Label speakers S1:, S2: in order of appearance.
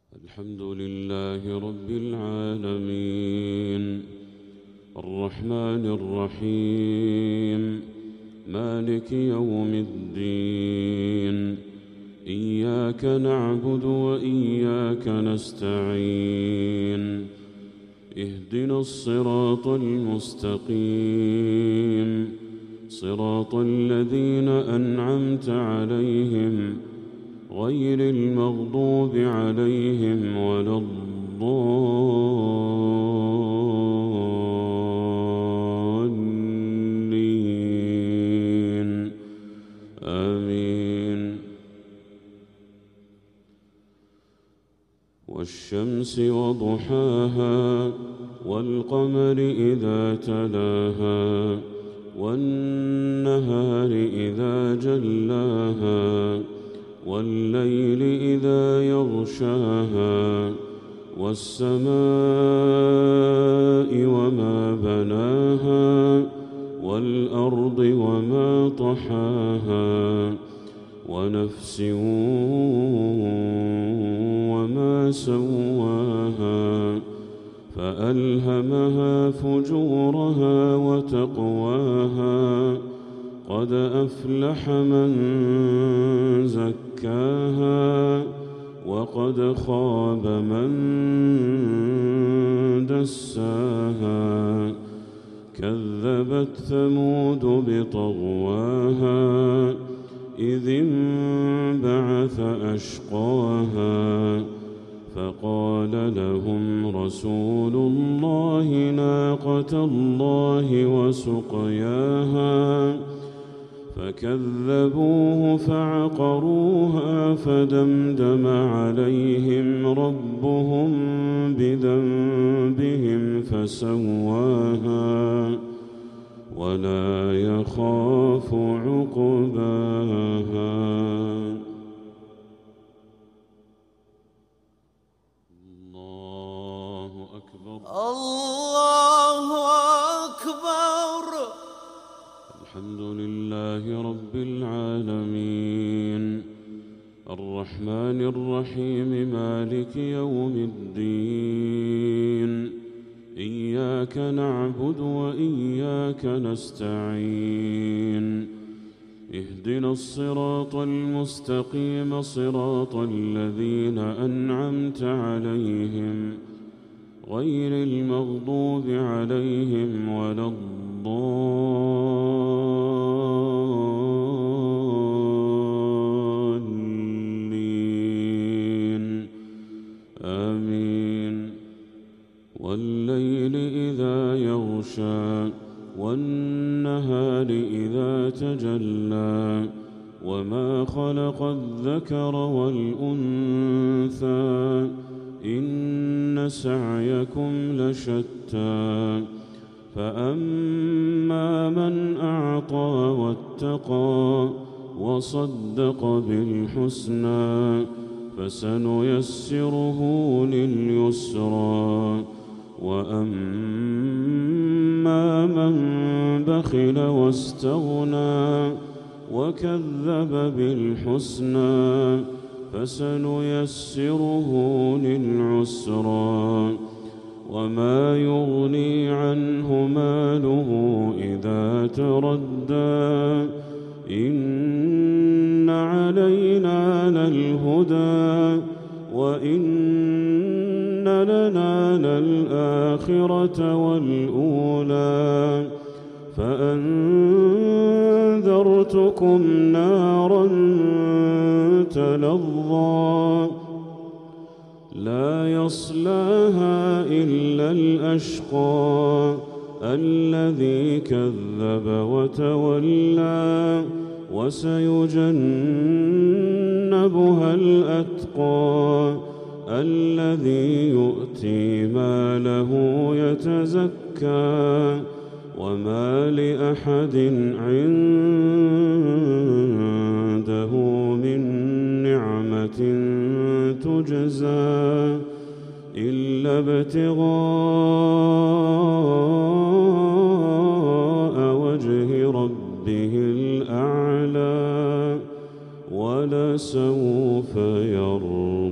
S1: الحمد لله رب العالمين الرحمن الرحيم مالك يوم الدين إياك نعبد وإياك نستعين اهدنا الصراط المستقيم صراط الذين أنعمت عليهم غير المغضوب عليهم ولا الضالين آمين. والشمس وضحاها والقمر إذا تلاها والنهار إذا جلاها والليل إذا يغشاها والسماء وما بناها والأرض وما طحاها ونفس وما سواها فألهمها فجورها وتقواها قد أفلح من زكاها وقد خاب من دساها كذبت ثمود بطغواها إذ انبعث أشقاها فقال لهم رسول الله ناقة الله وسقياها فكذبوه فعقروها فدمدم عليهم ربهم بذنبهم فسواها ولا يخاف عقباها. الله أكبر
S2: الله أكبر.
S1: الحمد لله رب العالمين الرحمن الرحيم مالك يوم الدين إياك نعبد وإياك نستعين اهدنا الصراط المستقيم صراط الذين أنعمت عليهم غير المغضوب عليهم ولا الضالين آمين. والليل إذا يغشى والنهار إذا تجلى وما خلق الذكر والأنثى إن سعيكم لشتى فأما من أعطى واتقى وصدق بالحسنى فسنيسره لليسرى وأما من بخل واستغنى وكذب بالحسنى فسنيسره للعسرى وما يغني عنه ماله إذا تردى إن علينا للهدى وإن لنا للآخرة والأولى فأنذرتكم نارا تلظى لا يصلاها إلا الأشقى الذي كذب وتولى وسيجنبها الأتقى الذي يؤتي ماله يتزكى وما لأحد عنده من نعمة تجزى إلا ابتغاء وجه ربه الأعلى ولسوف يرضى.